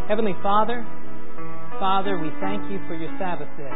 Heavenly Father, we thank You for Your Sabbath day.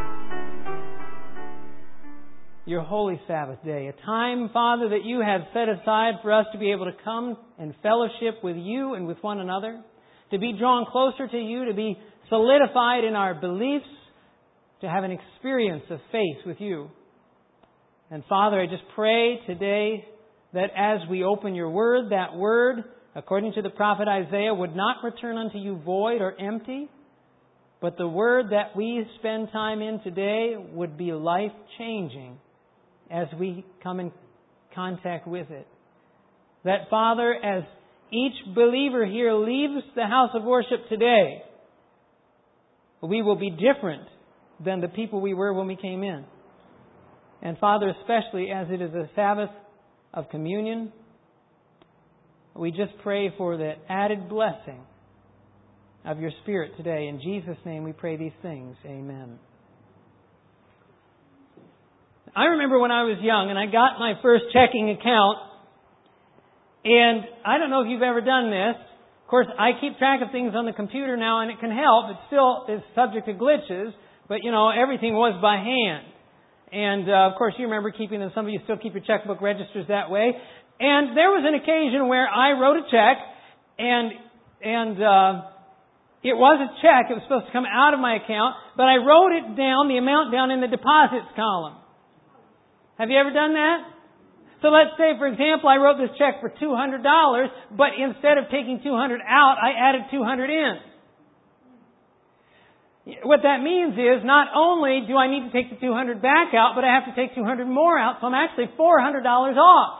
Your holy Sabbath day. A time, Father, that You have set aside for us to be able to come and fellowship with You and with one another, to be drawn closer to You, to be solidified in our beliefs, to have an experience of faith with You. And Father, I just pray today that as we open Your Word, that Word, according to the prophet Isaiah, would not return unto You void or empty, but the Word that we spend time in today would be life-changing as we come in contact with it. That, Father, as each believer here leaves the house of worship today, we will be different than the people we were when we came in. And Father, especially as it is a Sabbath of communion, we just pray for that added blessing of Your Spirit today. In Jesus' name we pray these things. Amen. I remember when I was young and I got my first checking account, and I don't know if you've ever done this. Of course, I keep track of things on the computer now and it can help. It still is subject to glitches, but everything was by hand. And of course you remember keeping them. Some of you still keep your checkbook registers that way. And there was an occasion where I wrote a check and it was a check. It was supposed to come out of my account, but I wrote it down, the amount down in the deposits column. Have you ever done that? So let's say, for example, I wrote this check for $200, but instead of taking $200 out, I added $200 in. What that means is not only do I need to take the $200 back out, but I have to take $200 more out, so I'm actually $400 off.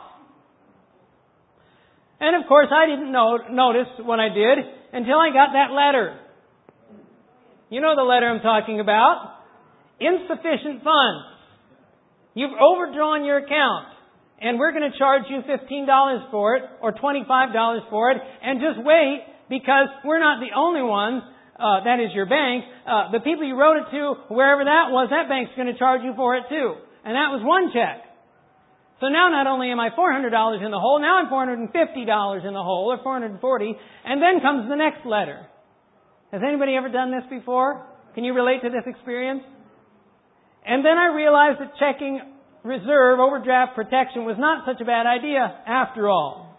And of course, I didn't notice when I did until I got that letter. You know the letter I'm talking about. Insufficient funds. You've overdrawn your account, and we're going to charge you $15 for it or $25 for it, and just wait, because we're not the only ones, that is your bank. The people you wrote it to, wherever that was, that bank's going to charge you for it too. And that was one check. So now not only am I $400 in the hole, now I'm $450 in the hole, or $440, and then comes the next letter. Has anybody ever done this before? Can you relate to this experience? And then I realized that checking reserve overdraft protection was not such a bad idea after all.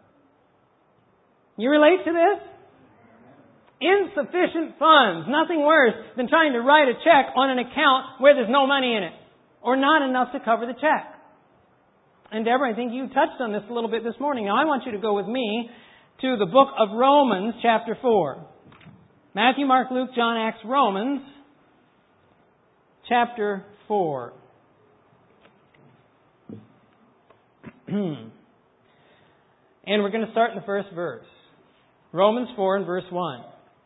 You relate to this? Insufficient funds. Nothing worse than trying to write a check on an account where there's no money in it, or not enough to cover the check. And Deborah, I think you touched on this a little bit this morning. Now I want you to go with me to the book of Romans, chapter 4. Matthew, Mark, Luke, John, Acts, Romans, chapter 4. And we're going to start in the first verse. Romans 4 and verse 1.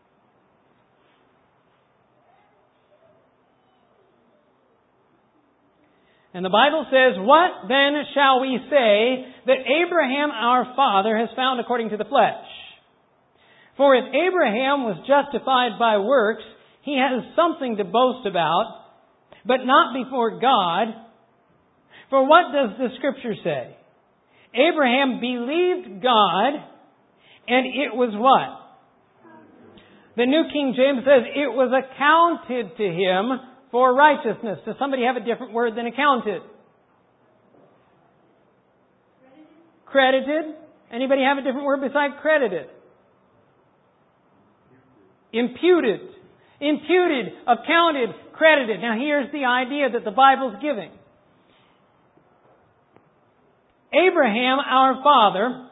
And the Bible says, "What then shall we say that Abraham our father has found according to the flesh? For if Abraham was justified by works, he has something to boast about, but not before God. For what does the Scripture say? Abraham believed God, and it was what? The New King James says it was accounted to him for righteousness." Does somebody have a different word than accounted? Credited. Anybody have a different word besides credited? Imputed. Imputed, accounted, credited. Now here's the idea that the Bible's giving. Abraham, our father,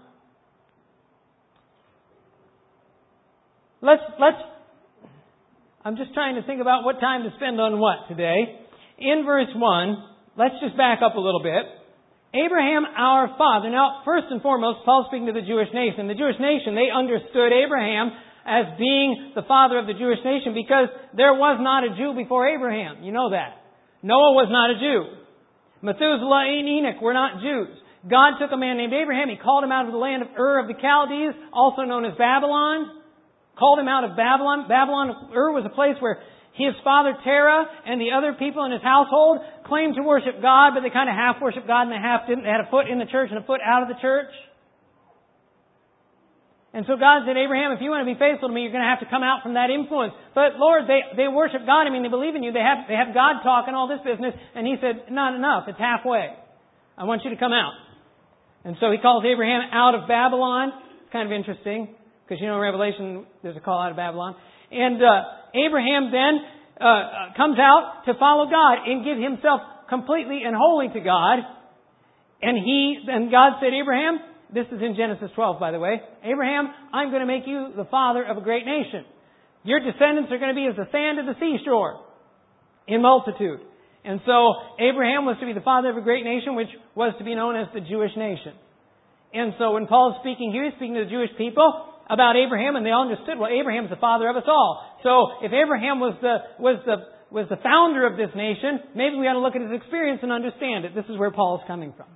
I'm just trying to think about what time to spend on what today. In verse 1, let's just back up a little bit. Abraham, our father. Now, first and foremost, Paul's speaking to the Jewish nation. The Jewish nation, they understood Abraham as being the father of the Jewish nation because there was not a Jew before Abraham. You know that. Noah was not a Jew. Methuselah and Enoch were not Jews. God took a man named Abraham. He called him out of the land of Ur of the Chaldees, also known as Babylon. Called him out of Babylon. Ur was a place where his father Terah and the other people in his household claimed to worship God, but they kind of half worshiped God and they half didn't. They had a foot in the church and a foot out of the church. And so God said, Abraham, if you want to be faithful to me, you're going to have to come out from that influence. But Lord, they worship God. I mean, they believe in you. They have God talk and all this business. And He said, not enough. It's halfway. I want you to come out. And so He calls Abraham out of Babylon. It's kind of interesting because in Revelation there's a call out of Babylon. And Abraham then comes out to follow God and give himself completely and wholly to God. And God said, Abraham, this is in Genesis 12, by the way. Abraham, I'm going to make you the father of a great nation. Your descendants are going to be as the sand of the seashore in multitude. And so Abraham was to be the father of a great nation, which was to be known as the Jewish nation. And so when Paul is speaking here, he's speaking to the Jewish people about Abraham, and they all understood, well, Abraham's the father of us all. So if Abraham was the founder of this nation, maybe we ought to look at his experience and understand it. This is where Paul is coming from.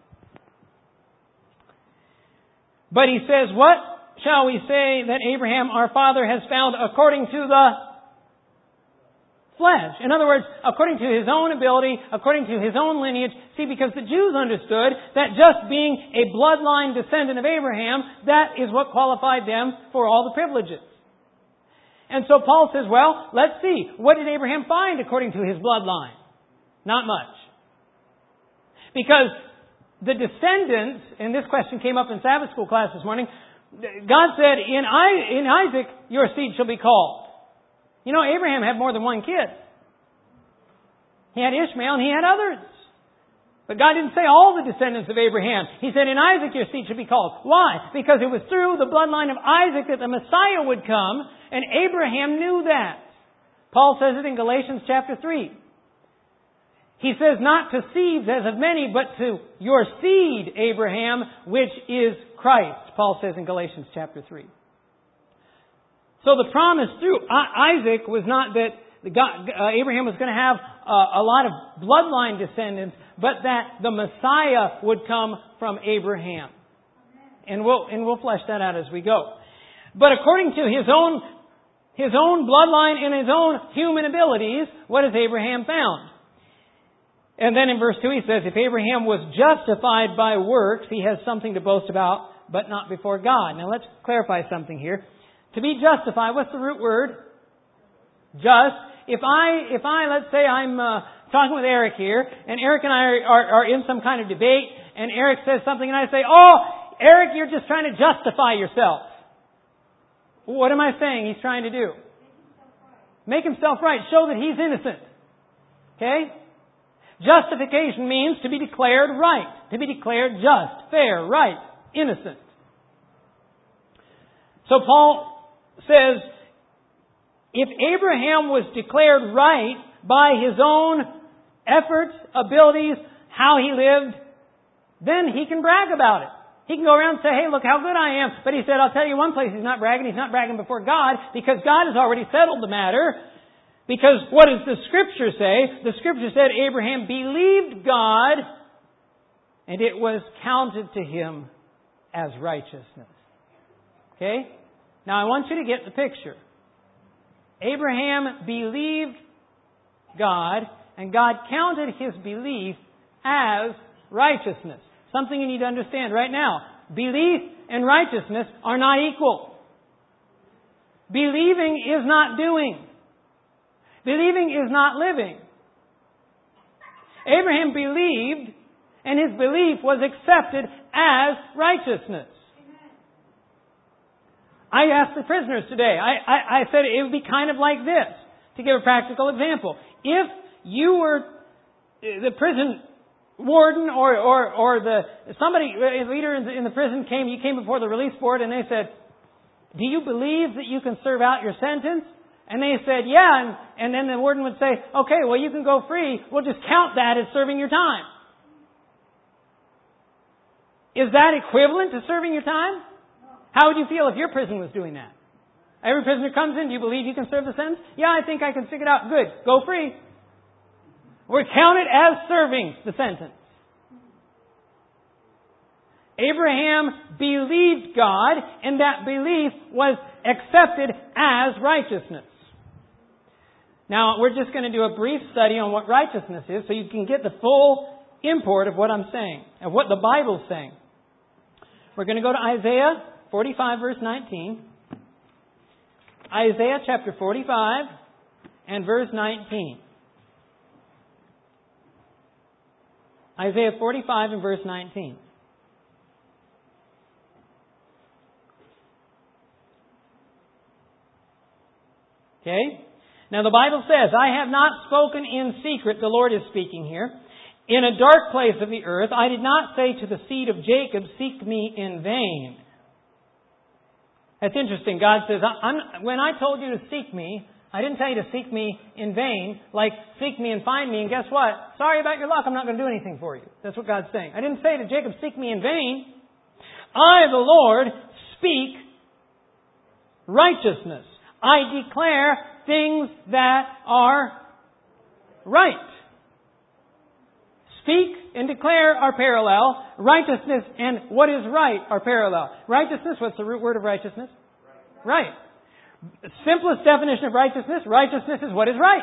But he says, what shall we say that Abraham our father has found according to the flesh? In other words, according to his own ability, according to his own lineage. See, because the Jews understood that just being a bloodline descendant of Abraham, that is what qualified them for all the privileges. And so Paul says, well, let's see. What did Abraham find according to his bloodline? Not much. Because the descendants, and this question came up in Sabbath school class this morning, God said, in Isaac your seed shall be called. Abraham had more than one kid. He had Ishmael and he had others. But God didn't say all the descendants of Abraham. He said, in Isaac your seed shall be called. Why? Because it was through the bloodline of Isaac that the Messiah would come, and Abraham knew that. Paul says it in Galatians chapter 3. He says, not to seeds as of many, but to your seed, Abraham, which is Christ, Paul says in Galatians chapter 3. So the promise through Isaac was not that Abraham was going to have a lot of bloodline descendants, but that the Messiah would come from Abraham. And we'll flesh that out as we go. But according to his own bloodline and his own human abilities, what has Abraham found? And then in verse 2 he says, if Abraham was justified by works, he has something to boast about, but not before God. Now let's clarify something here. To be justified, what's the root word? Just. If I let's say I'm talking with Eric here, and Eric and I are in some kind of debate, and Eric says something, and I say, oh, Eric, you're just trying to justify yourself. What am I saying he's trying to do? Make himself right. Show that he's innocent. Okay? Justification means to be declared right, to be declared just, fair, right, innocent. So Paul says, if Abraham was declared right by his own efforts, abilities, how he lived, then he can brag about it. He can go around and say, hey, look how good I am. But he said, I'll tell you one place he's not bragging. He's not bragging before God because God has already settled the matter. Because what does the Scripture say? The Scripture said Abraham believed God and it was counted to him as righteousness. Okay? Now I want you to get the picture. Abraham believed God and God counted his belief as righteousness. Something you need to understand right now. Belief and righteousness are not equal. Believing is not doing. Believing is not living. Abraham believed, and his belief was accepted as righteousness. I asked the prisoners today, I said it would be kind of like this, to give a practical example. If you were the prison warden or somebody, a leader in the prison you came before the release board and they said, do you believe that you can serve out your sentence? And they said, yeah. And then the warden would say, okay, well, you can go free. We'll just count that as serving your time. Is that equivalent to serving your time? How would you feel if your prison was doing that? Every prisoner comes in, do you believe you can serve the sentence? Yeah, I think I can stick it out. Good. Go free. We're counted as serving the sentence. Abraham believed God, and that belief was accepted as righteousness. Now, we're just going to do a brief study on what righteousness is so you can get the full import of what I'm saying, of what the Bible's saying. We're going to go to Isaiah 45, verse 19. Isaiah chapter 45 and verse 19. Isaiah 45 and verse 19. Okay? Now the Bible says, I have not spoken in secret, the Lord is speaking here, in a dark place of the earth. I did not say to the seed of Jacob, seek me in vain. That's interesting. God says, when I told you to seek me, I didn't tell you to seek me in vain, like seek me and find me, and guess what? Sorry about your luck, I'm not going to do anything for you. That's what God's saying. I didn't say to Jacob, seek me in vain. I, the Lord, speak righteousness. I declare things that are right. Speak and declare are parallel. Righteousness and what is right are parallel. Righteousness, what's the root word of righteousness? Right. Simplest definition of righteousness, righteousness is what is right.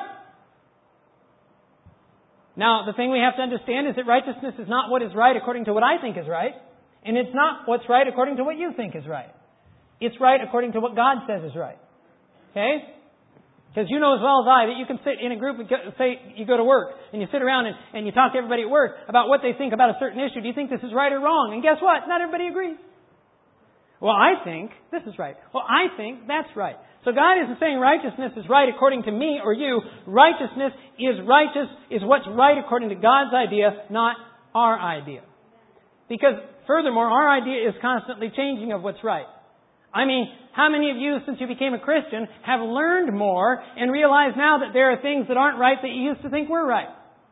Now, the thing we have to understand is that righteousness is not what is right according to what I think is right, and it's not what's right according to what you think is right. It's right according to what God says is right. Okay? Because you know as well as I that you can sit in a group and say you go to work and you sit around and you talk to everybody at work about what they think about a certain issue. Do you think this is right or wrong? And guess what? Not everybody agrees. Well, I think this is right. Well, I think that's right. So God isn't saying righteousness is right according to me or you. Righteousness is what's right according to God's idea, not our idea. Because furthermore, our idea is constantly changing of what's right. I mean, how many of you, since you became a Christian, have learned more and realized now that there are things that aren't right that you used to think were right?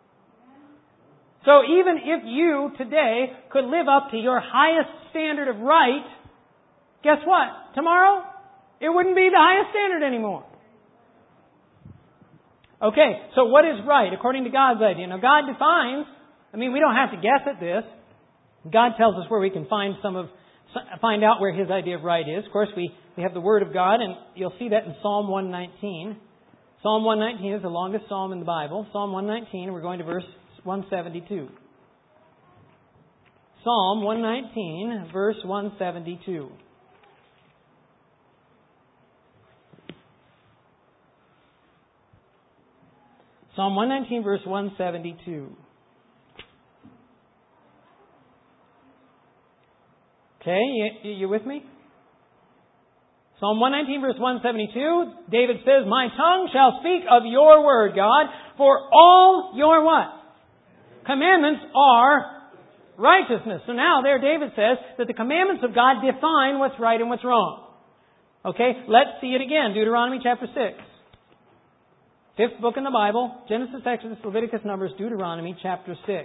So even if you today could live up to your highest standard of right, guess what? Tomorrow, it wouldn't be the highest standard anymore. Okay, so what is right according to God's idea? Now God defines, we don't have to guess at this. God tells us where we can find out where His idea of right is. Of course, we have the Word of God, and you'll see that in Psalm 119. Psalm 119 is the longest psalm in the Bible. Psalm 119, and we're going to verse 172. Psalm 119, verse 172. Psalm 119, verse 172. Okay, you with me? Psalm 119, verse 172, David says, my tongue shall speak of your word, God, for all your what? Commandments are righteousness. So now there David says that the commandments of God define what's right and what's wrong. Okay, let's see it again. Deuteronomy chapter 6. Fifth book in the Bible, Genesis, Exodus, Leviticus, Numbers, Deuteronomy chapter 6.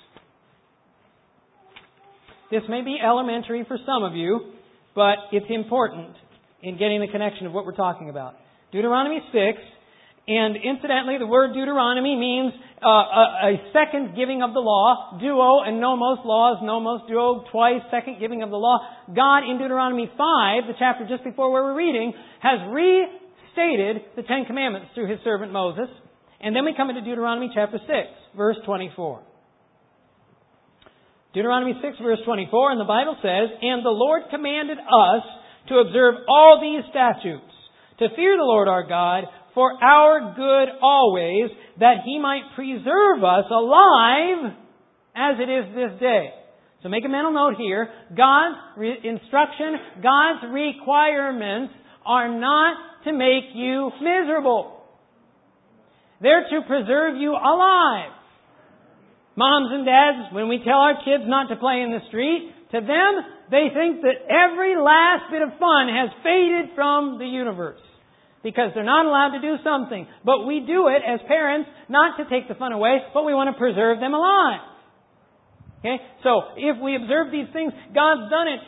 This may be elementary for some of you, but it's important in getting the connection of what we're talking about. Deuteronomy 6, and incidentally, the word Deuteronomy means a second giving of the law. Duo and nomos, laws, nomos, duo, twice, second giving of the law. God in Deuteronomy 5, the chapter just before where we're reading, has restated the Ten Commandments through His servant Moses. And then we come into Deuteronomy chapter 6, verse 24. Deuteronomy 6, verse 24, and the Bible says, and the Lord commanded us to observe all these statutes, to fear the Lord our God, for our good always, that He might preserve us alive as it is this day. So make a mental note here. God's instruction, God's requirements are not to make you miserable. They're to preserve you alive. Moms and dads, when we tell our kids not to play in the street, to them, they think that every last bit of fun has faded from the universe. Because they're not allowed to do something. But we do it as parents, not to take the fun away, but we want to preserve them alive. Okay? So, if we observe these things, God's done it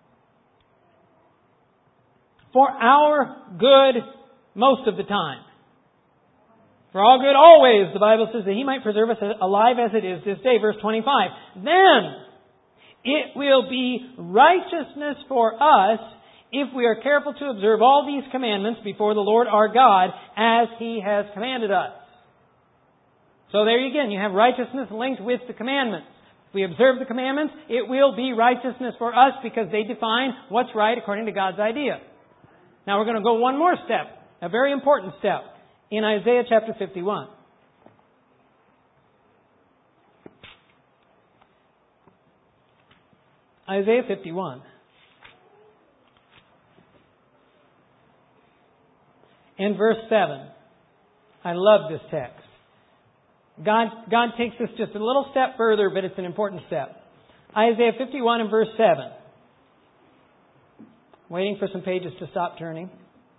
for our good most of the time. For all good always, the Bible says that He might preserve us alive as it is this day. Verse 25. Then it will be righteousness for us if we are careful to observe all these commandments before the Lord our God as He has commanded us. So there again, you have righteousness linked with the commandments. If we observe the commandments, it will be righteousness for us because they define what's right according to God's idea. Now we're going to go one more step, a very important step, in Isaiah chapter 51. Isaiah 51. In verse 7. I love this text. God takes us just a little step further, but it's an important step. Isaiah 51 and verse 7. Waiting for some pages to stop turning.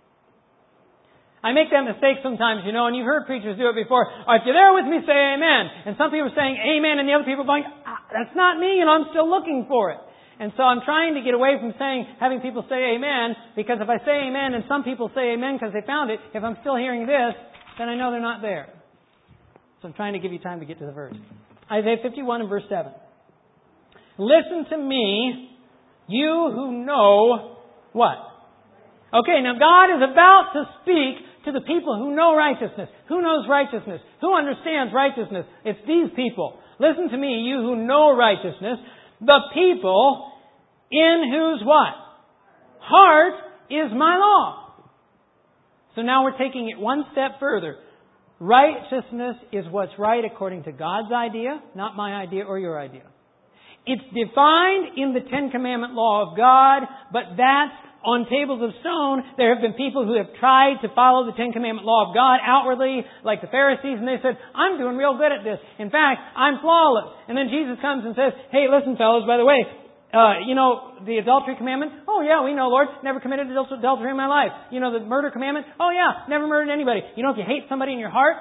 I make that mistake sometimes, and you've heard preachers do it before. If you're there with me, say amen. And some people are saying amen, and the other people are going, that's not me, I'm still looking for it. And so I'm trying to get away from having people say amen, because if I say amen and some people say amen because they found it, if I'm still hearing this, then I know they're not there. So I'm trying to give you time to get to the verse. Isaiah 51 and verse 7. Listen to me, you who know what? Okay, now God is about to speak to the people who know righteousness. Who knows righteousness? Who understands righteousness? It's these people. Listen to me, you who know righteousness. The people in whose what? Heart is my law. So now we're taking it one step further. Righteousness is what's right according to God's idea, not my idea or your idea. It's defined in the Ten Commandment law of God, but that's on tables of stone. There have been people who have tried to follow the Ten Commandment law of God outwardly, like the Pharisees, and they said, I'm doing real good at this. In fact, I'm flawless. And then Jesus comes and says, hey, listen, fellas, by the way, the adultery commandment? Oh yeah, we know, Lord. Never committed adultery in my life. The murder commandment? Oh yeah, never murdered anybody. If you hate somebody in your heart?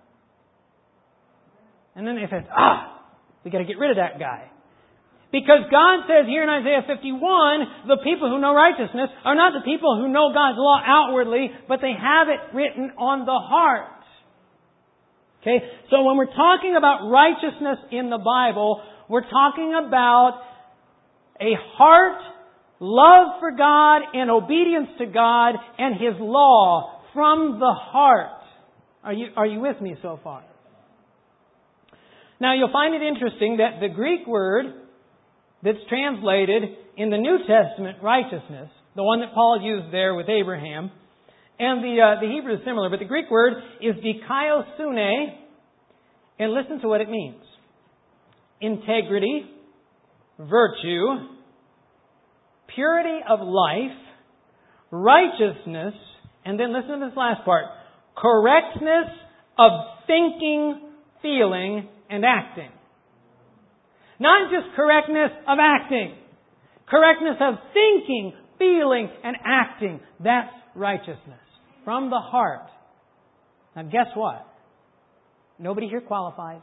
And then they said, we got to get rid of that guy. Because God says here in Isaiah 51, the people who know righteousness are not the people who know God's law outwardly, but they have it written on the heart. Okay? So when we're talking about righteousness in the Bible, we're talking about a heart, love for God, and obedience to God and His law from the heart. Are you with me so far? Now you'll find it interesting that the Greek word that's translated in the New Testament, righteousness, the one that Paul used there with Abraham, and the Hebrew is similar, but the Greek word is dikaiosune, and listen to what it means. Integrity, virtue, purity of life, righteousness, and then listen to this last part, correctness of thinking, feeling, and acting. Not just correctness of acting. Correctness of thinking, feeling, and acting. That's righteousness. From the heart. Now guess what? Nobody here qualifies.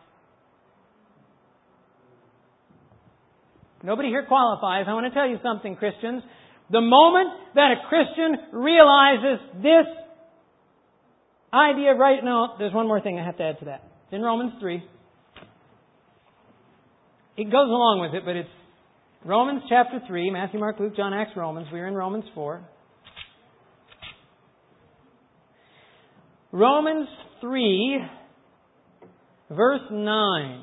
Nobody here qualifies. I want to tell you something, Christians. The moment that a Christian realizes this idea right now, there's one more thing I have to add to that. It's in Romans 3. It goes along with it, but it's Romans chapter 3, Matthew, Mark, Luke, John, Acts, Romans. We're in Romans 4. Romans 3, verse 9.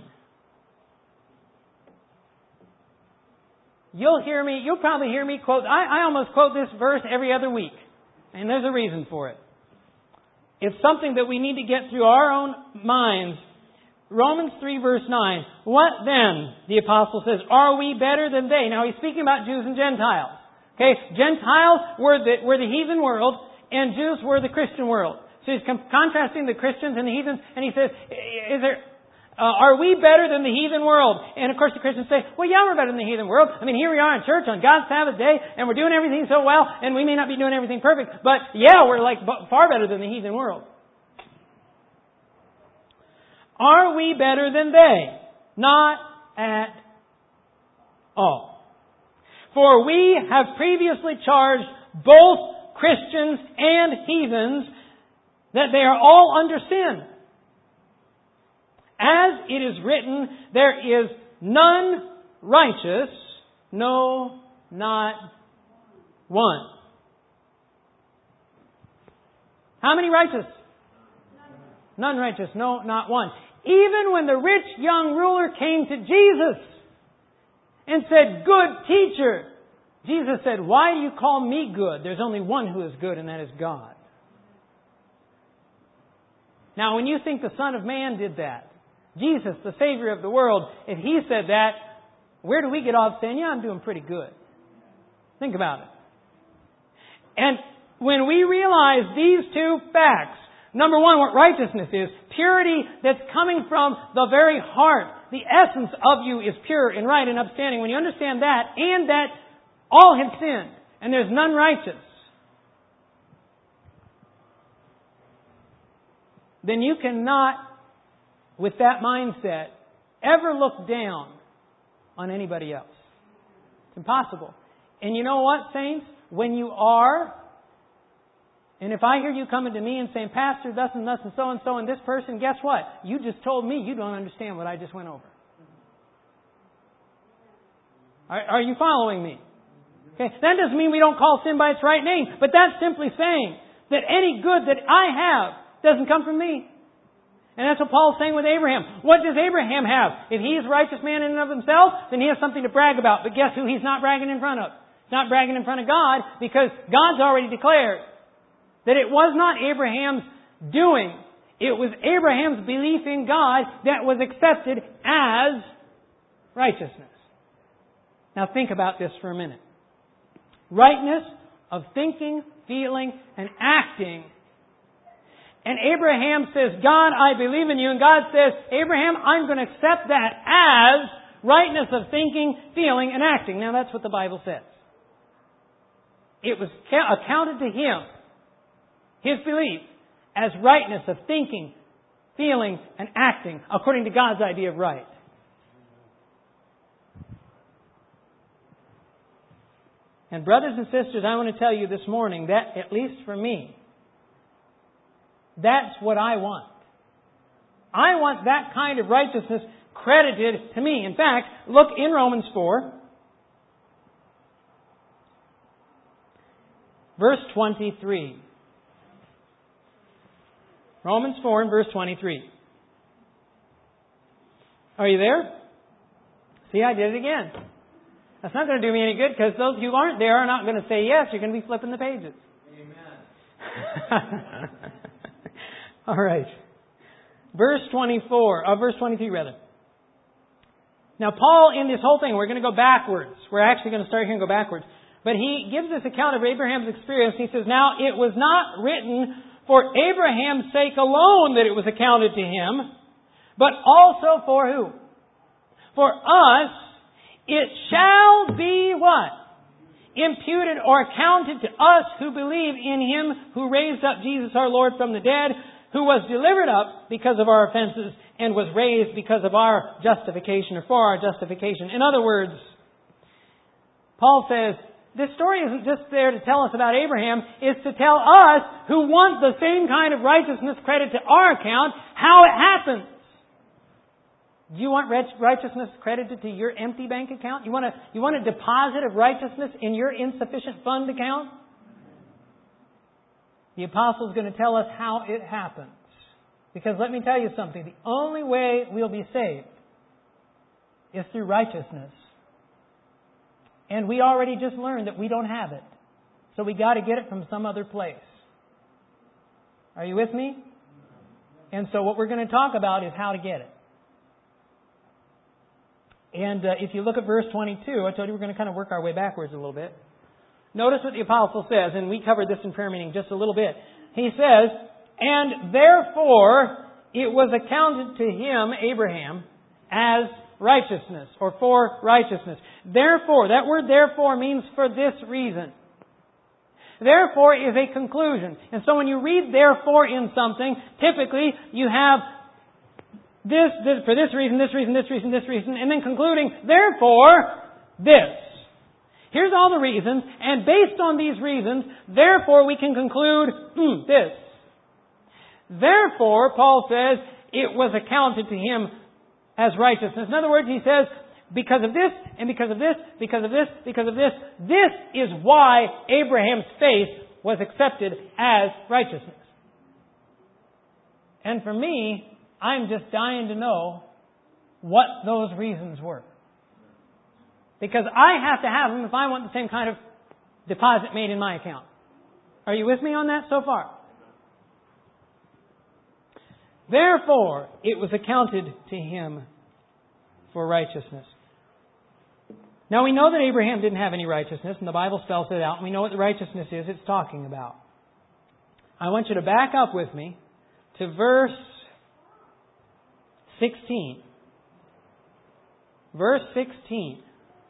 You'll probably hear me quote, I almost quote this verse every other week. And there's a reason for it. It's something that we need to get through our own minds. Romans 3 verse 9. What then, the apostle says, are we better than they? Now he's speaking about Jews and Gentiles. Okay, Gentiles were the heathen world, and Jews were the Christian world. So he's contrasting the Christians and the heathens, and he says, are we better than the heathen world? And of course the Christians say, well yeah, we're better than the heathen world. I mean, here we are in church on God's Sabbath day, and we're doing everything so well, and we may not be doing everything perfect, but yeah, we're far better than the heathen world. Are we better than they? Not at all. For we have previously charged both Christians and heathens that they are all under sin. As it is written, there is none righteous, no, not one. How many righteous? None righteous, no, not one. Even when the rich young ruler came to Jesus, and said, "Good teacher." Jesus said, "Why do you call me good? There's only one who is good, and that is God." Now, when you think the Son of Man did that, Jesus, the Savior of the world, if He said that, where do we get off saying, "Yeah, I'm doing pretty good"? Think about it. And when we realize these two facts, number one, what righteousness is, purity that's coming from the very heart, the essence of you is pure and right and upstanding. When you understand that, and that all have sinned, and there's none righteous, then you cannot, with that mindset, ever look down on anybody else. It's impossible. And you know what, saints? When you are, and if I hear you coming to me and saying, "Pastor, thus and thus and so, and this person," guess what? You just told me you don't understand what I just went over. Are you following me? Okay. That doesn't mean we don't call sin by its right name, but that's simply saying that any good that I have doesn't come from me. And that's what Paul's saying with Abraham. What does Abraham have? If he is a righteous man in and of himself, then he has something to brag about. But guess who he's not bragging in front of? He's not bragging in front of God, because God's already declared that it was not Abraham's doing. It was Abraham's belief in God that was accepted as righteousness. Now think about this for a minute. Rightness of thinking, feeling, and acting. And Abraham says, "God, I believe in you." And God says, "Abraham, I'm going to accept that as rightness of thinking, feeling, and acting." Now that's what the Bible says. It was accounted to him, his belief, as rightness of thinking, feeling, and acting, according to God's idea of right. And brothers and sisters, I want to tell you this morning that, at least for me, that's what I want. I want that kind of righteousness credited to me. In fact, look in Romans 4, verse 23. Romans 4 and verse 23. Are you there? See, I did it again. That's not going to do me any good, because those who aren't there are not going to say yes. You're going to be flipping the pages. Amen. All right. Verse 23 rather. Now Paul, in this whole thing, we're going to go backwards. We're actually going to start here and go backwards. But he gives this account of Abraham's experience. He says, "Now it was not written for Abraham's sake alone that it was accounted to him, but also for who? For us, it shall be" what? "Imputed or accounted to us who believe in Him who raised up Jesus our Lord from the dead, who was delivered up because of our offenses and was raised because of our justification," or for our justification. In other words, Paul says, this story isn't just there to tell us about Abraham. It's to tell us who want the same kind of righteousness credit to our account, how it happens. Do you want righteousness credited to your empty bank account? You want a deposit of righteousness in your insufficient fund account? The apostle is going to tell us how it happens. Because let me tell you something. The only way we'll be saved is through righteousness. And we already just learned that we don't have it. So we got to get it from some other place. Are you with me? And so what we're going to talk about is how to get it. And if you look at verse 22, I told you we're going to kind of work our way backwards a little bit. Notice what the apostle says, and we covered this in prayer meeting just a little bit. He says, "And therefore it was accounted to him," Abraham, "as righteousness," or for righteousness. Therefore, that word therefore means for this reason. Therefore is a conclusion. And so when you read therefore in something, typically you have this for this reason, this reason, this reason, this reason, and then concluding, therefore, this. Here's all the reasons, and based on these reasons, therefore we can conclude this. Therefore, Paul says, it was accounted to him as righteousness. In other words, he says, because of this, and because of this, because of this, because of this, this is why Abraham's faith was accepted as righteousness. And for me, I'm just dying to know what those reasons were. Because I have to have them if I want the same kind of deposit made in my account. Are you with me on that so far? Therefore, it was accounted to him for righteousness. Now we know that Abraham didn't have any righteousness, and the Bible spells it out, and we know what the righteousness is it's talking about. I want you to back up with me to verse 16. Verse 16.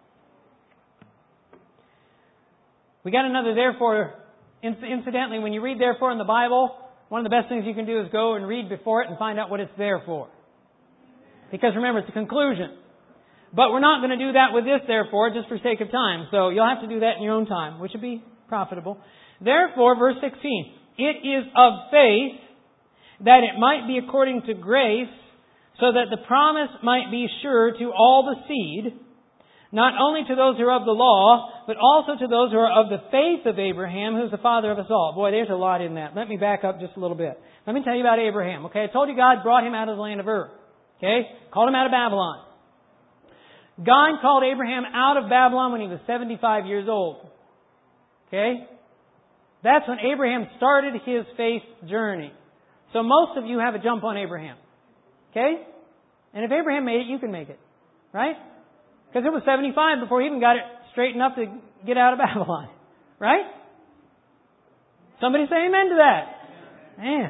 We got another therefore. Incidentally, when you read therefore in the Bible, one of the best things you can do is go and read before it and find out what it's there for. Because remember, it's a conclusion. But we're not going to do that with this therefore, just for sake of time. So you'll have to do that in your own time, which would be profitable. Therefore, verse 16, it is of faith that it might be according to grace, so that the promise might be sure to all the seed, not only to those who are of the law, but also to those who are of the faith of Abraham, who is the father of us all. Boy, there's a lot in that. Let me back up just a little bit. Let me tell you about Abraham. Okay, I told you God brought him out of the land of Ur. Okay, called him out of Babylon. God called Abraham out of Babylon when he was 75 years old. Okay, that's when Abraham started his faith journey. So most of you have a jump on Abraham. Okay, and if Abraham made it, you can make it, right? Because it was 75 before he even got it straight enough to get out of Babylon. Right? Somebody say amen to that. Man.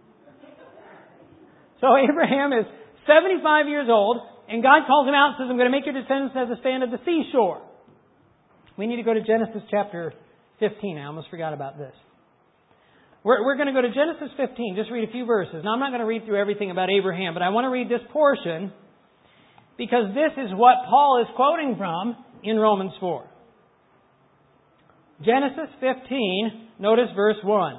So Abraham is 75 years old, and God calls him out and says, I'm going to make your descendants as the sand of the seashore. We need to go to Genesis chapter 15. I almost forgot about this. We're going to go to Genesis 15, just read a few verses. Now, I'm not going to read through everything about Abraham, but I want to read this portion because this is what Paul is quoting from in Romans 4. Genesis 15, notice verse 1.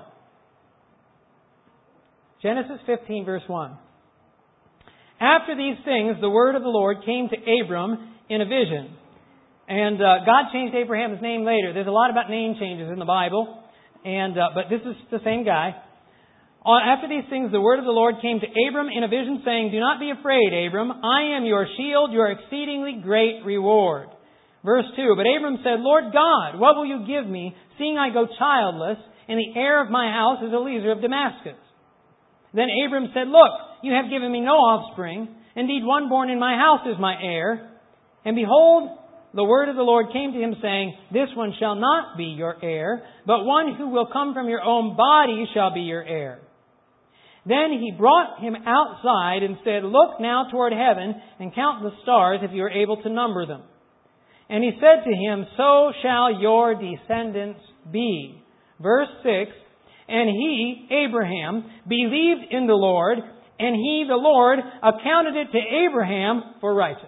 Genesis 15, verse 1. After these things, the word of the Lord came to Abram in a vision. And God changed Abraham's name later. There's a lot about name changes in the Bible, but this is the same guy. After these things, the word of the Lord came to Abram in a vision, saying, Do not be afraid, Abram. I am your shield, your exceedingly great reward. Verse 2, But Abram said, Lord God, what will you give me, seeing I go childless, and the heir of my house is Eliezer of Damascus? Then Abram said, Look, you have given me no offspring. Indeed, one born in my house is my heir. And behold, the word of the Lord came to him, saying, This one shall not be your heir, but one who will come from your own body shall be your heir. Then he brought him outside and said, Look now toward heaven and count the stars if you are able to number them. And he said to him, So shall your descendants be. Verse 6, And he, Abraham, believed in the Lord, and he, the Lord, accounted it to Abraham for righteousness.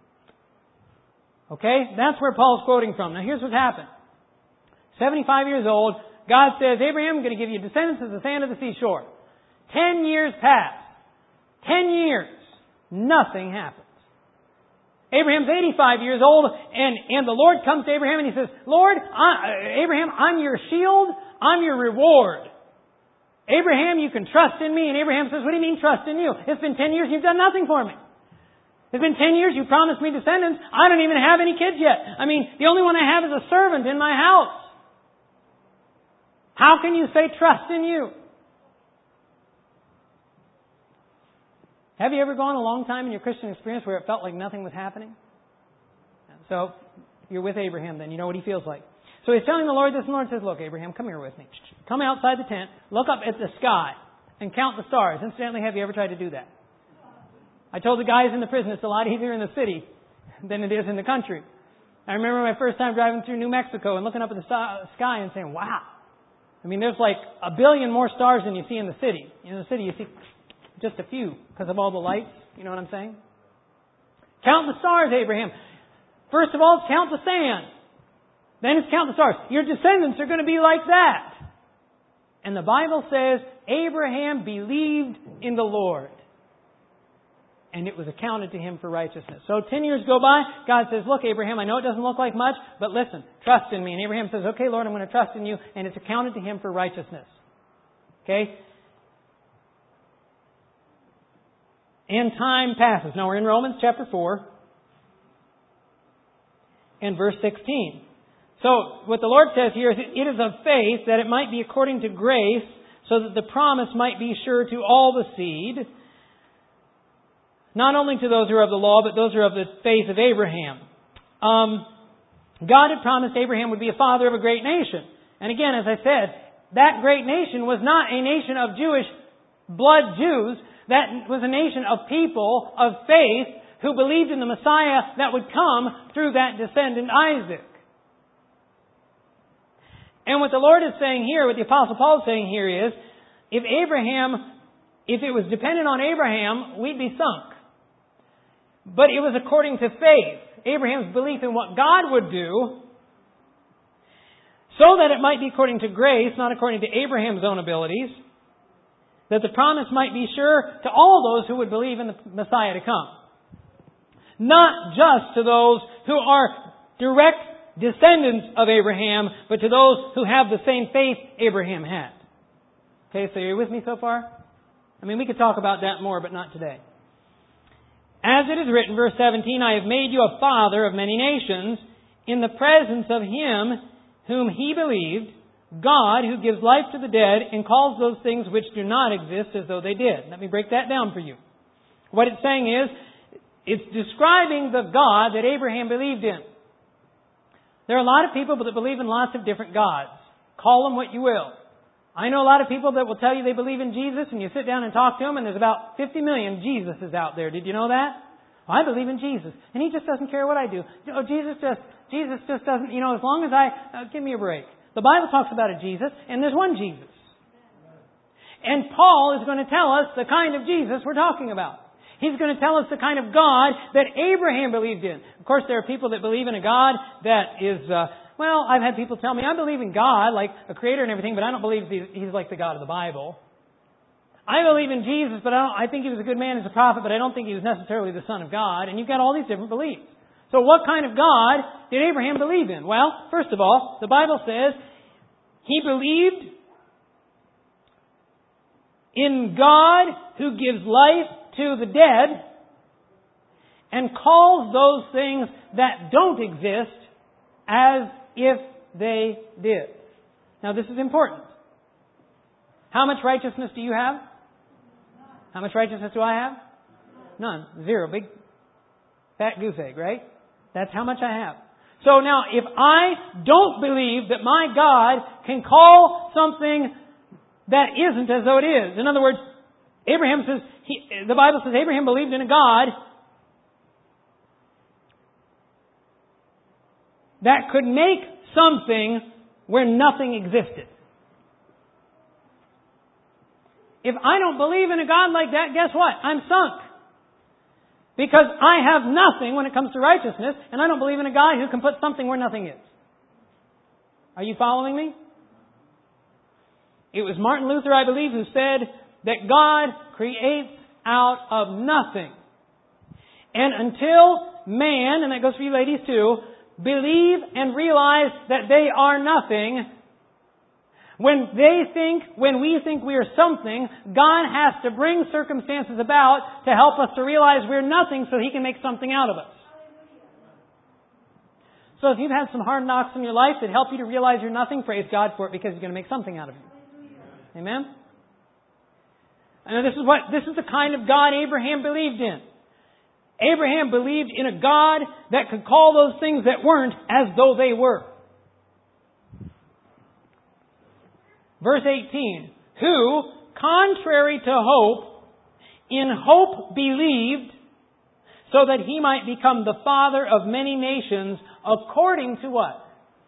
Okay? That's where Paul's quoting from. Now here's what happened. 75 years old, God says, Abraham, I'm going to give you descendants as the sand of the seashore. 10 years pass. 10 years. Nothing happens. Abraham's 85 years old, and the Lord comes to Abraham and he says, Lord, Abraham, I'm your shield, I'm your reward. Abraham, you can trust in me. And Abraham says, what do you mean trust in you? It's been 10 years, you've done nothing for me. It's been 10 years, you promised me descendants. I don't even have any kids yet. I mean, the only one I have is a servant in my house. How can you say trust in you? Have you ever gone a long time in your Christian experience where it felt like nothing was happening? So, you're with Abraham then. You know what he feels like. So he's telling the Lord this, and the Lord says, Look, Abraham, come here with me. Come outside the tent, look up at the sky, and count the stars. Incidentally, have you ever tried to do that? I told the guys in the prison it's a lot easier in the city than it is in the country. I remember my first time driving through New Mexico and looking up at the sky and saying, wow. I mean, there's like a billion more stars than you see in the city. In the city, you see just a few because of all the lights. You know what I'm saying? Count the stars, Abraham. First of all, count the sand. Then it's count the stars. Your descendants are going to be like that. And the Bible says, Abraham believed in the Lord. And it was accounted to him for righteousness. So 10 years go by. God says, look, Abraham, I know it doesn't look like much, but listen, trust in me. And Abraham says, okay, Lord, I'm going to trust in you. And it's accounted to him for righteousness. Okay? And time passes. Now we're in Romans chapter 4. and verse 16. So, what the Lord says here is, it is of faith that it might be according to grace, so that the promise might be sure to all the seed, not only to those who are of the law, but those who are of the faith of Abraham. God had promised Abraham would be a father of a great nation. And again, as I said, that great nation was not a nation of Jewish blood Jews. That was a nation of people of faith who believed in the Messiah that would come through that descendant Isaac. And what the Lord is saying here, what the Apostle Paul is saying here is, if it was dependent on Abraham, we'd be sunk. But it was according to faith, Abraham's belief in what God would do, so that it might be according to grace, not according to Abraham's own abilities, that the promise might be sure to all those who would believe in the Messiah to come. Not just to those who are direct descendants of Abraham, but to those who have the same faith Abraham had. Okay, so you're with me so far? I mean, we could talk about that more, but not today. As it is written, verse 17, I have made you a father of many nations in the presence of Him whom He believed, God who gives life to the dead and calls those things which do not exist as though they did. Let me break that down for you. What it's saying is, it's describing the God that Abraham believed in. There are a lot of people that believe in lots of different gods. Call them what you will. I know a lot of people that will tell you they believe in Jesus, and you sit down and talk to them, and there's about 50 million Jesuses out there. Did you know that? I believe in Jesus, and He just doesn't care what I do. Jesus just doesn't, as long as give me a break. The Bible talks about a Jesus, and there's one Jesus. And Paul is going to tell us the kind of Jesus we're talking about. He's going to tell us the kind of God that Abraham believed in. Of course, there are people that believe in a God that is, I've had people tell me, I believe in God, like a creator and everything, but I don't believe He's like the God of the Bible. I believe in Jesus, but I think He was a good man as a prophet, but I don't think He was necessarily the Son of God. And you've got all these different beliefs. So what kind of God did Abraham believe in? Well, first of all, the Bible says he believed in God who gives life to the dead and calls those things that don't exist as if they did. Now this is important. How much righteousness do you have? How much righteousness do I have? None. Zero. Big fat goose egg, right? That's how much I have. So now, if I don't believe that my God can call something that isn't as though it is. In other words, Abraham says, the Bible says Abraham believed in a God that could make something where nothing existed. If I don't believe in a God like that, guess what? I'm sunk. Because I have nothing when it comes to righteousness, and I don't believe in a God who can put something where nothing is. Are you following me? It was Martin Luther, I believe, who said that God creates out of nothing. And until man, and that goes for you ladies too, believe and realize that they are nothing, when we think we are something, God has to bring circumstances about to help us to realize we're nothing so He can make something out of us. So if you've had some hard knocks in your life that help you to realize you're nothing, praise God for it, because He's going to make something out of you. Amen? And this is the kind of God Abraham believed in. Abraham believed in a God that could call those things that weren't as though they were. Verse 18, who, contrary to hope, in hope believed, so that he might become the father of many nations, according to what?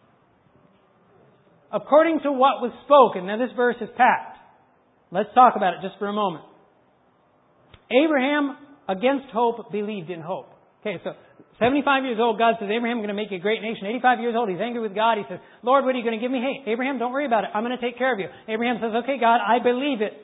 According to what was spoken. Now this verse is packed. Let's talk about it just for a moment. Abraham, against hope, believed in hope. Okay, so 75 years old, God says, Abraham, I'm going to make you a great nation. 85 years old, he's angry with God. He says, Lord, what are you going to give me? Hey, Abraham, don't worry about it. I'm going to take care of you. Abraham says, okay, God, I believe it.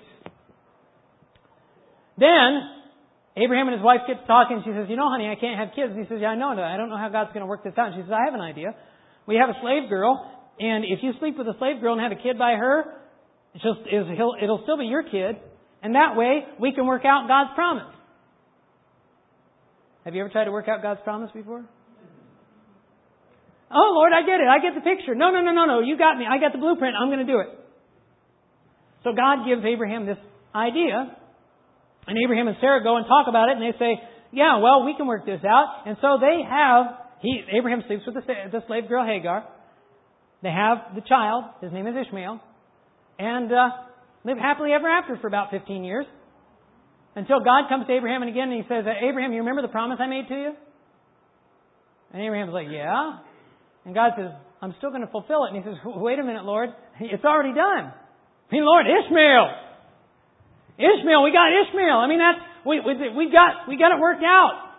Then, Abraham and his wife get to talking. She says, honey, I can't have kids. And he says, yeah, I know. I don't know how God's going to work this out. And she says, I have an idea. We have a slave girl, and if you sleep with a slave girl and have a kid by her, it'll still be your kid. And that way, we can work out God's promise. Have you ever tried to work out God's promise before? Oh, Lord, I get it. I get the picture. No. You got me. I got the blueprint. I'm going to do it. So God gives Abraham this idea. And Abraham and Sarah go and talk about it. And they say, yeah, well, we can work this out. And so Abraham sleeps with the slave girl Hagar. They have the child. His name is Ishmael. And live happily ever after for about 15 years. Until God comes to Abraham and again and he says, Abraham, you remember the promise I made to you? And Abraham's like, yeah. And God says, I'm still going to fulfill it. And he says, wait a minute, Lord. It's already done. I mean, Lord, Ishmael, we got Ishmael. I mean, we got it worked out.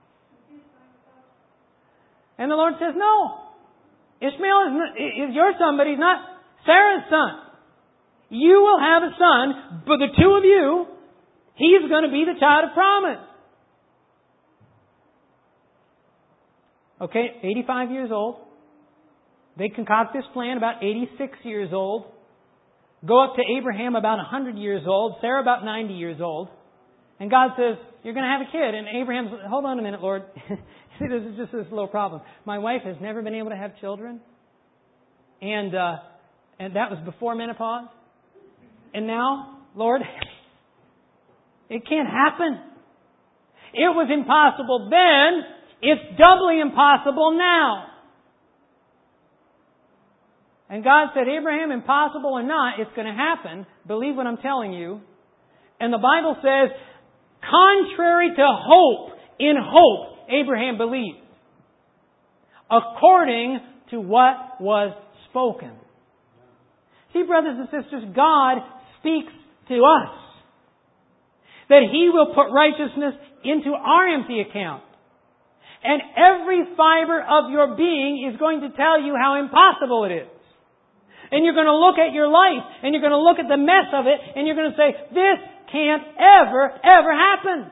And the Lord says, no. Ishmael is your son, but he's not Sarah's son. You will have a son, but the two of you, he's going to be the child of promise. Okay, 85 years old. They concoct this plan about 86 years old. Go up to Abraham about 100 years old. Sarah about 90 years old. And God says, you're going to have a kid. And Abraham's, hold on a minute, Lord. See, this is just this little problem. My wife has never been able to have children. And that was before menopause. And now, Lord, it can't happen. It was impossible then. It's doubly impossible now. And God said, Abraham, impossible or not, it's going to happen. Believe what I'm telling you. And the Bible says, contrary to hope, in hope, Abraham believed. According to what was spoken. See, brothers and sisters, God speaks to us. That He will put righteousness into our empty account. And every fiber of your being is going to tell you how impossible it is. And you're going to look at your life, and you're going to look at the mess of it, and you're going to say, this can't ever happen.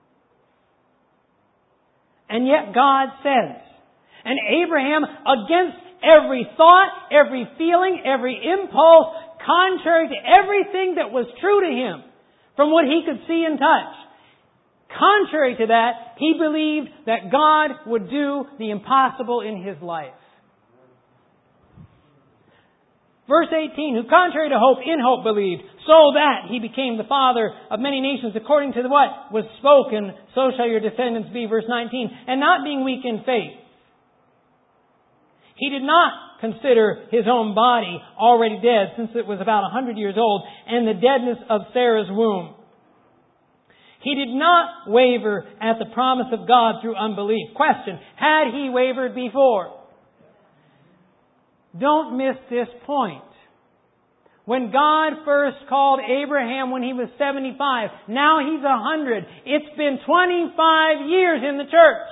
And yet God says, and Abraham, against every thought, every feeling, every impulse, contrary to everything that was true to him, from what he could see and touch, contrary to that, he believed that God would do the impossible in his life. Verse 18, who contrary to hope, in hope believed, so that he became the father of many nations, according to what was spoken, so shall your descendants be. Verse 19, and not being weak in faith. He did not consider his own body already dead, since it was about 100 years old, and the deadness of Sarah's womb. He did not waver at the promise of God through unbelief. Question, had he wavered before? Don't miss this point. When God first called Abraham when he was 75, now he's 100. It's been 25 years in the church.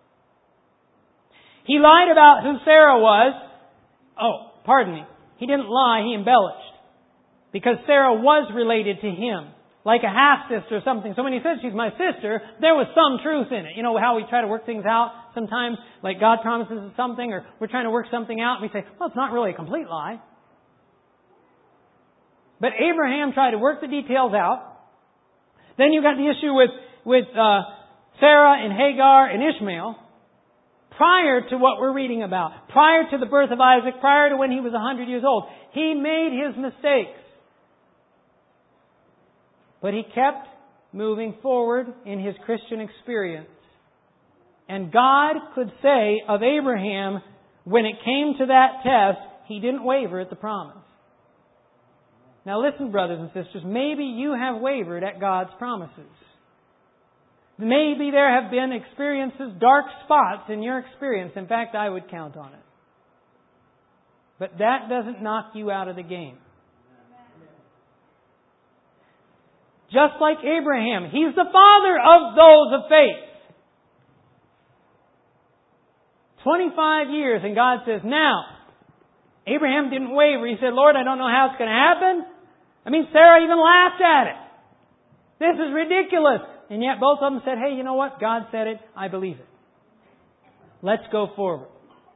He lied about who Sarah was. Oh, pardon me. He didn't lie, he embellished. Because Sarah was related to him. Like a half-sister or something. So when he said she's my sister, there was some truth in it. You know how we try to work things out sometimes? Like God promises us something, or we're trying to work something out, and we say, well, it's not really a complete lie. But Abraham tried to work the details out. Then you got the issue with Sarah and Hagar and Ishmael. Prior to what we're reading about. Prior to the birth of Isaac. Prior to when he was 100 years old. He made his mistakes. But he kept moving forward in his Christian experience. And God could say of Abraham, when it came to that test, he didn't waver at the promise. Now listen, brothers and sisters, maybe you have wavered at God's promises. Maybe there have been experiences, dark spots in your experience. In fact, I would count on it. But that doesn't knock you out of the game. Just like Abraham, he's the father of those of faith. 25 years, and God says, now, Abraham didn't waver. He said, Lord, I don't know how it's going to happen. I mean, Sarah even laughed at it. This is ridiculous. And yet both of them said, hey, you know what? God said it. I believe it. Let's go forward.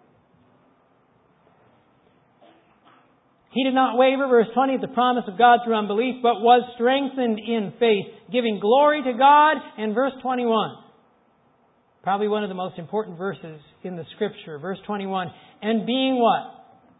He did not waver, verse 20, at the promise of God through unbelief, but was strengthened in faith, giving glory to God. And verse 21, Probably one of the most important verses in the Scripture. Verse 21. And being what?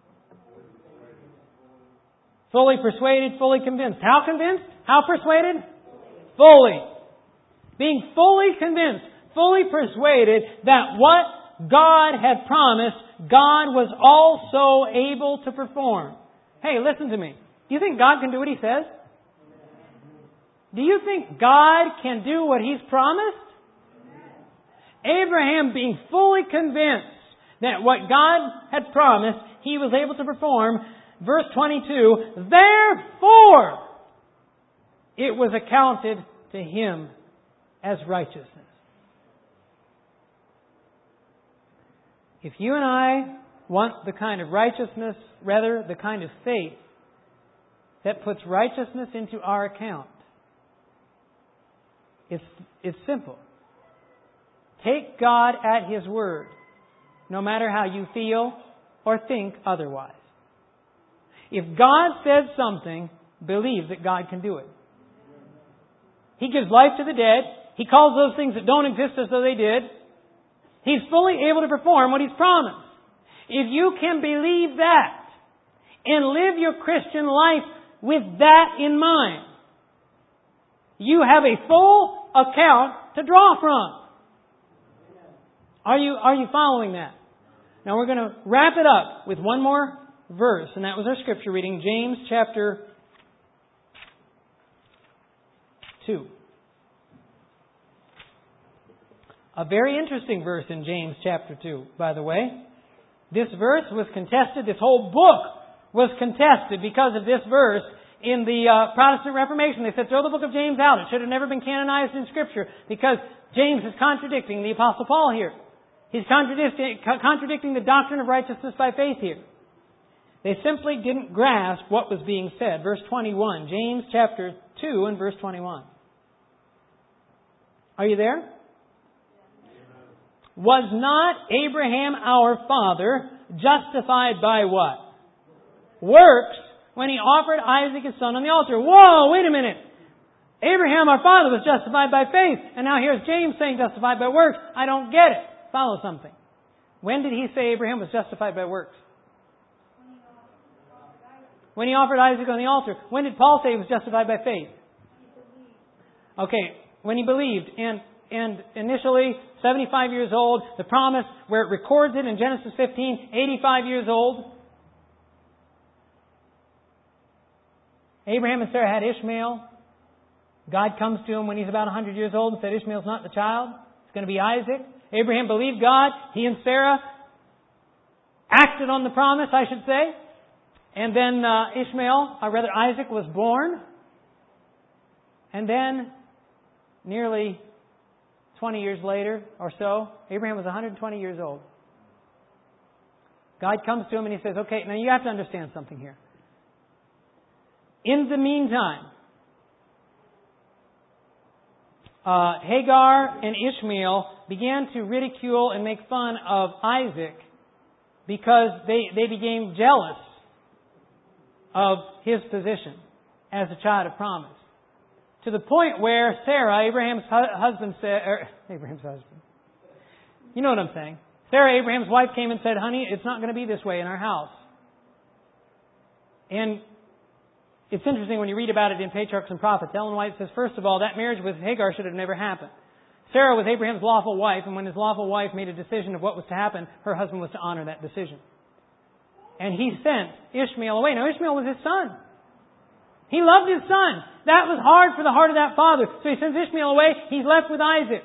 Fully persuaded, fully convinced. How convinced? How persuaded? Fully. Being fully convinced, fully persuaded that what God had promised, God was also able to perform. Hey, listen to me. Do you think God can do what He says? Do you think God can do what He's promised? Abraham being fully convinced that what God had promised, he was able to perform. Verse 22, therefore, it was accounted to him as righteousness. If you and I want the kind of righteousness, rather the kind of faith that puts righteousness into our account, it's simple. Take God at His word, no matter how you feel or think otherwise. If God said something, believe that God can do it. He gives life to the dead. He calls those things that don't exist as though they did. He's fully able to perform what He's promised. If you can believe that and live your Christian life with that in mind, you have a full account to draw from. Are you following that? Now we're going to wrap it up with one more verse, and that was our scripture reading, James chapter 2. A very interesting verse in James chapter 2, by the way. This verse was contested, this whole book was contested because of this verse in the Protestant Reformation. They said, throw the book of James out. It should have never been canonized in Scripture because James is contradicting the Apostle Paul here. He's contradicting the doctrine of righteousness by faith here. They simply didn't grasp what was being said. Verse 21, James chapter 2 and verse 21. Are you there? Was not Abraham our father justified by what? Works, when he offered Isaac his son on the altar. Whoa, wait a minute. Abraham our father was justified by faith. And now here's James saying justified by works. I don't get it. Follow something. When did he say Abraham was justified by works? When he offered Isaac on the altar. When did Paul say he was justified by faith? Okay, when he believed. And initially, 75 years old. The promise, where it records it in Genesis 15, 85 years old. Abraham and Sarah had Ishmael. God comes to him when he's about 100 years old and said, Ishmael's not the child. It's going to be Isaac. Abraham believed God. He and Sarah acted on the promise, I should say. And then Isaac was born. And then, nearly 20 years later or so, Abraham was 120 years old. God comes to him and He says, okay, now you have to understand something here. In the meantime, Hagar and Ishmael began to ridicule and make fun of Isaac because they became jealous of his position as a child of promise. To the point where Sarah, Abraham's husband. You know what I'm saying. Sarah, Abraham's wife, came and said, honey, it's not going to be this way in our house. And it's interesting when you read about it in Patriarchs and Prophets. Ellen White says, first of all, that marriage with Hagar should have never happened. Sarah was Abraham's lawful wife, and when his lawful wife made a decision of what was to happen, her husband was to honor that decision. And he sent Ishmael away. Now, Ishmael was his son. He loved his son. That was hard for the heart of that father. So he sends Ishmael away. He's left with Isaac.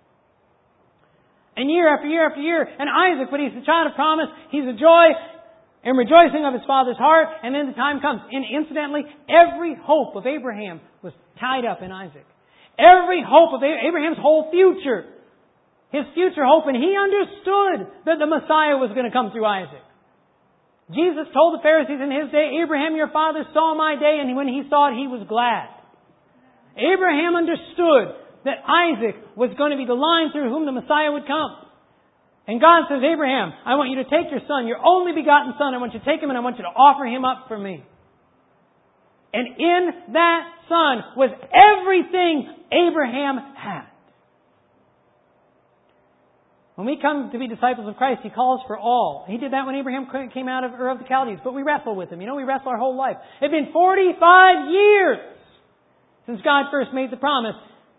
And year after year after year. And Isaac, but he's the child of promise. He's a joy and rejoicing of his father's heart. And then the time comes. And incidentally, every hope of Abraham was tied up in Isaac. Every hope of Abraham's whole future. His future hope. And he understood that the Messiah was going to come through Isaac. Jesus told the Pharisees in His day, Abraham your father saw my day, and when he saw it, he was glad. Abraham understood that Isaac was going to be the line through whom the Messiah would come. And God says, Abraham, I want you to take your son, your only begotten son, I want you to take him and I want you to offer him up for me. And in that son was everything Abraham had. When we come to be disciples of Christ, He calls for all. He did that when Abraham came out of Ur of the Chaldees. But we wrestle with Him. We wrestle our whole life. It's been 45 years since God first made the promise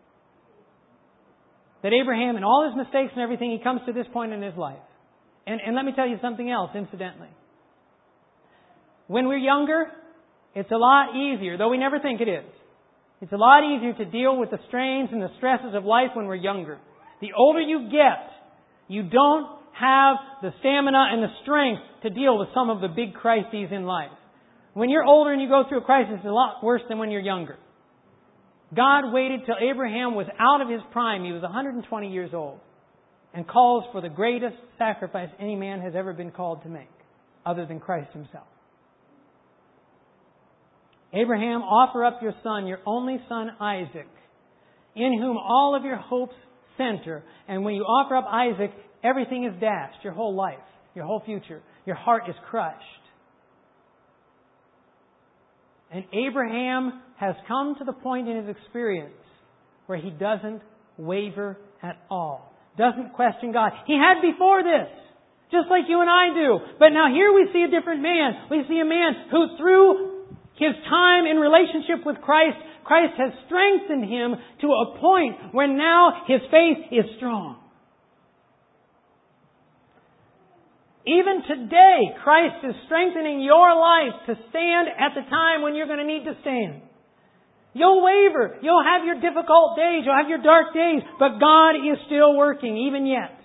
that Abraham, and all his mistakes and everything, he comes to this point in his life. And let me tell you something else, incidentally. When we're younger, it's a lot easier, though we never think it is. It's a lot easier to deal with the strains and the stresses of life when we're younger. The older you get, you don't have the stamina and the strength to deal with some of the big crises in life. When you're older and you go through a crisis, it's a lot worse than when you're younger. God waited till Abraham was out of his prime. He was 120 years old. And calls for the greatest sacrifice any man has ever been called to make, other than Christ Himself. Abraham, offer up your son, your only son Isaac, in whom all of your hopes center. And when you offer up Isaac, everything is dashed, your whole life, your whole future. Your heart is crushed. And Abraham has come to the point in his experience where he doesn't waver at all. Doesn't question God. He had before this, just like you and I do. But now here we see a different man. We see a man who through his time in relationship with Christ, Christ has strengthened him to a point where now his faith is strong. Even today, Christ is strengthening your life to stand at the time when you're going to need to stand. You'll waver. You'll have your difficult days. You'll have your dark days. But God is still working, even yet.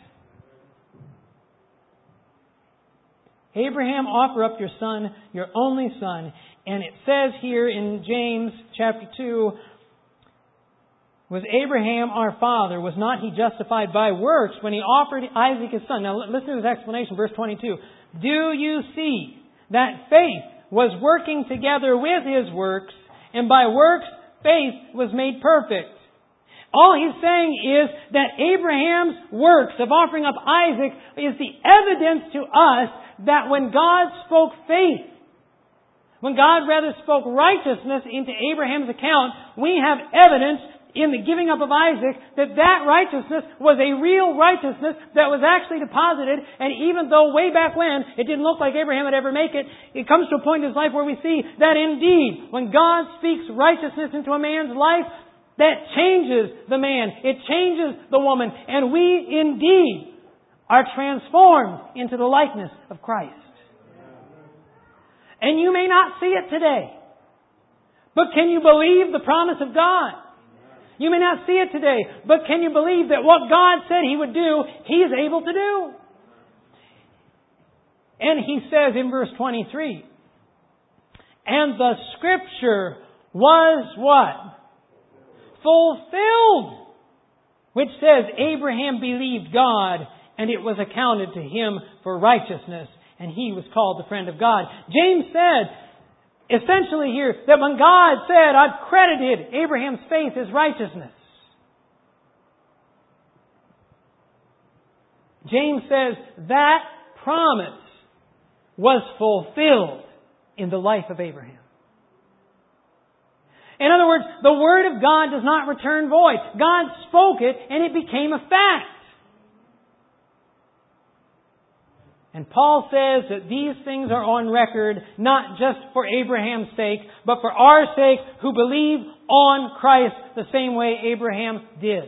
Abraham, offer up your son, your only son. And it says here in James chapter 2, was Abraham our father, was not he justified by works when he offered Isaac his son? Now listen to his explanation, verse 22. Do you see that faith was working together with his works, and by works faith was made perfect? All he's saying is that Abraham's works of offering up Isaac is the evidence to us that when God spoke faith, when God rather spoke righteousness into Abraham's account, we have evidence in the giving up of Isaac that righteousness was a real righteousness that was actually deposited. And even though way back when it didn't look like Abraham would ever make it, it comes to a point in his life where we see that indeed, when God speaks righteousness into a man's life, that changes the man. It changes the woman. And we indeed are transformed into the likeness of Christ. And you may not see it today, but can you believe the promise of God? You may not see it today, but can you believe that what God said He would do, He is able to do? And He says in verse 23, and the Scripture was what? Fulfilled. Which says, Abraham believed God, and it was accounted to him for righteousness, and he was called the friend of God. James said, essentially here, that when God said, I've credited Abraham's faith as righteousness, James says that promise was fulfilled in the life of Abraham. In other words, the Word of God does not return void. God spoke it and it became a fact. And Paul says that these things are on record not just for Abraham's sake, but for our sake who believe on Christ the same way Abraham did.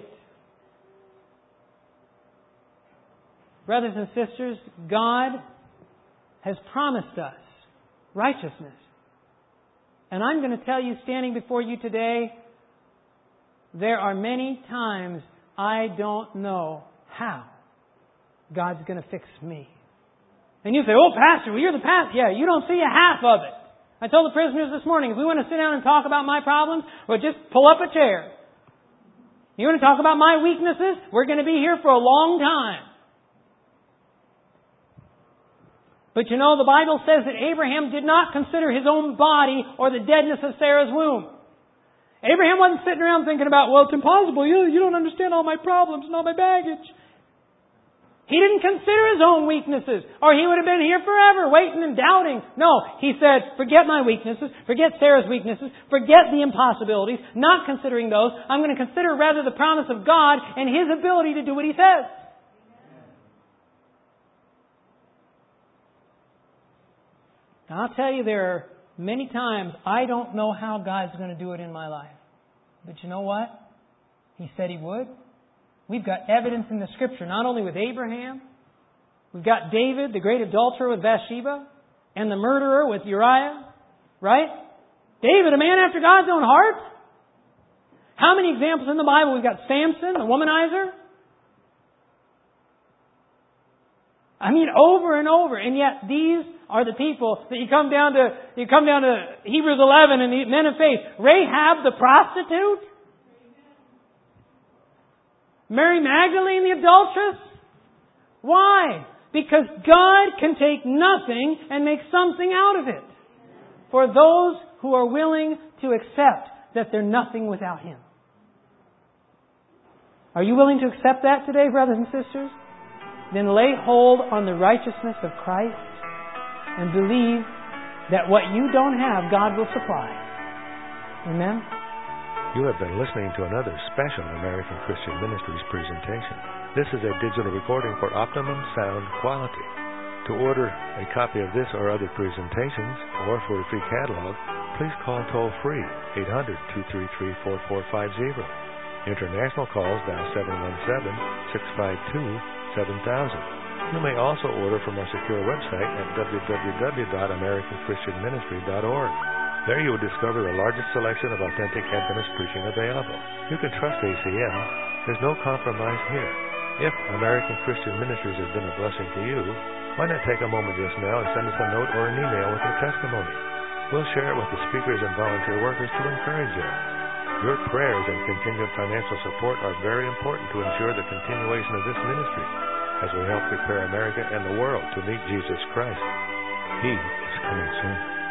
Brothers and sisters, God has promised us righteousness. And I'm going to tell you, standing before you today, there are many times I don't know how God's going to fix me. And you say, oh, Pastor, well, you're the pastor. Yeah, you don't see a half of it. I told the prisoners this morning, if we want to sit down and talk about my problems, well, just pull up a chair. You want to talk about my weaknesses? We're going to be here for a long time. But you know, the Bible says that Abraham did not consider his own body or the deadness of Sarah's womb. Abraham wasn't sitting around thinking about, well, it's impossible. You don't understand all my problems and all my baggage. He didn't consider his own weaknesses, or he would have been here forever, waiting and doubting. No, he said, forget my weaknesses, forget Sarah's weaknesses, forget the impossibilities, not considering those. I'm going to consider rather the promise of God and His ability to do what He says. And I'll tell you, there are many times I don't know how God's going to do it in my life. But you know what? He said He would. We've got evidence in the Scripture, not only with Abraham. We've got David, the great adulterer with Bathsheba, and the murderer with Uriah. Right? David, a man after God's own heart. How many examples in the Bible? We've got Samson, the womanizer. I mean, over and over. And yet these are the people that you come down to Hebrews 11 and the men of faith. Rahab the prostitute. Mary Magdalene the adulteress. Why? Because God can take nothing and make something out of it. For those who are willing to accept that they're nothing without Him. Are you willing to accept that today, brothers and sisters? Then lay hold on the righteousness of Christ and believe that what you don't have, God will supply. Amen? You have been listening to another special American Christian Ministries presentation. This is a digital recording for optimum sound quality. To order a copy of this or other presentations, or for a free catalog, please call toll-free 800-233-4450. International calls dial 717-652-7000. You may also order from our secure website at www.americanchristianministry.org. There you will discover the largest selection of authentic Adventist preaching available. You can trust ACM. There's no compromise here. If American Christian Ministries has been a blessing to you, why not take a moment just now and send us a note or an email with your testimony? We'll share it with the speakers and volunteer workers to encourage you. Your prayers and continued financial support are very important to ensure the continuation of this ministry as we help prepare America and the world to meet Jesus Christ. He is coming soon.